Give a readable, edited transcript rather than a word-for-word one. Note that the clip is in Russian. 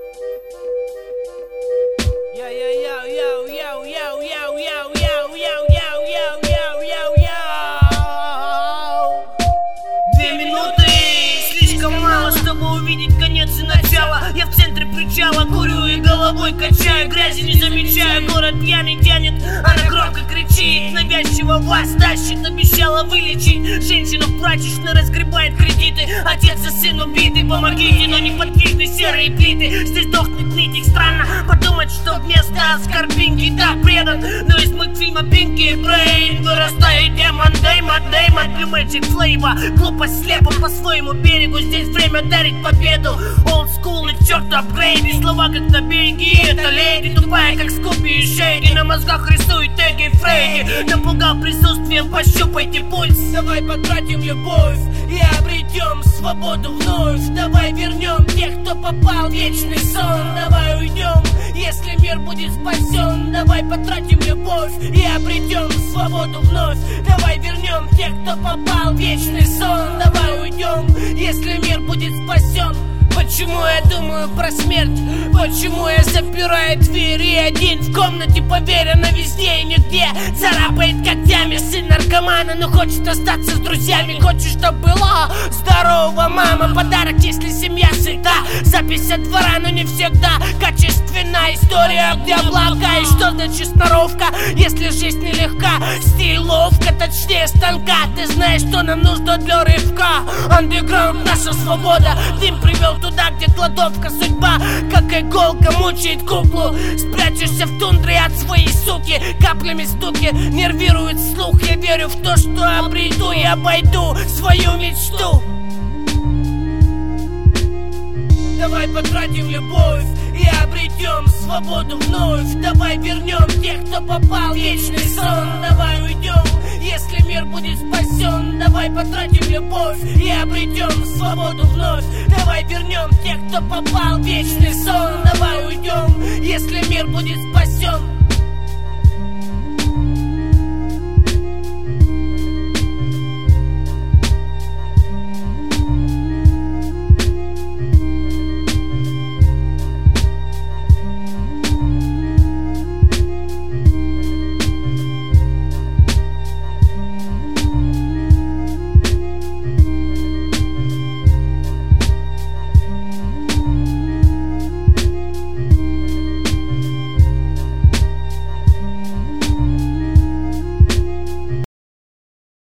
Я в центре причала, курю и головой качаю. Грязи не замечаю, город пьяный тянет, она громко кричит, навязчиво вас тащит. Обещала вылечить, женщина в прачечной разгребает кредиты. Отец и сын убиты, помогите, но не подвижны серые плиты. Здесь дохнет нитик, странно подумать, что вместо Скорпинки так предан. Но из мультфильма Пинки и Брейн вырастает демон Дэймон, Blue Magic Flavor. Глупость слепо по своему берегу, здесь время дарит победу. Old school и к черту апгрейды, слова как на береге. Это леди тупая, как Скупи и Шейди. На мозгах рисует теги Фрейди. Напугал присутствием, пощупайте пульс. Давай потратим любовь и обретем свободу вновь. Давай вернем тех, кто попал в вечный сон. Давай уйдем, если мир будет спасен. Давай потратим любовь и обретем свободу вновь. Давай вернем тех, кто попал в вечный сон. Давай уйдем, если мир будет спасен. Почему я думаю про смерть? Почему я запираю двери один в комнате? Поверь, она везде и нигде царапает когтями. Сын наркомана, но хочет остаться с друзьями. Хочет, чтобы было здорово, мама. Подарок, если семья сыта. Запись от двора, но не всегда качественная история, где облака. И что значит сноровка, если жизнь нелегка? Стиль ловко, точнее станка. Ты знаешь, что нам нужно для рывка. Андеграунд, наша свобода. Дым привел туда, где кладовка. Судьба, как иголка, мучает куклу. Спрячешься в тундре от своей суки. Каплями стуки нервирует слух. Я верю в то, что обрету и обойду свою мечту. Давай потратим любовь и обретем свободу вновь. Давай вернем тех, кто попал в вечный сон. Давай уйдем, если мир будет спасен. Давай потратим любовь и обретем свободу вновь. Давай вернем тех, кто попал в вечный сон. Давай уйдем, если мир будет спасен.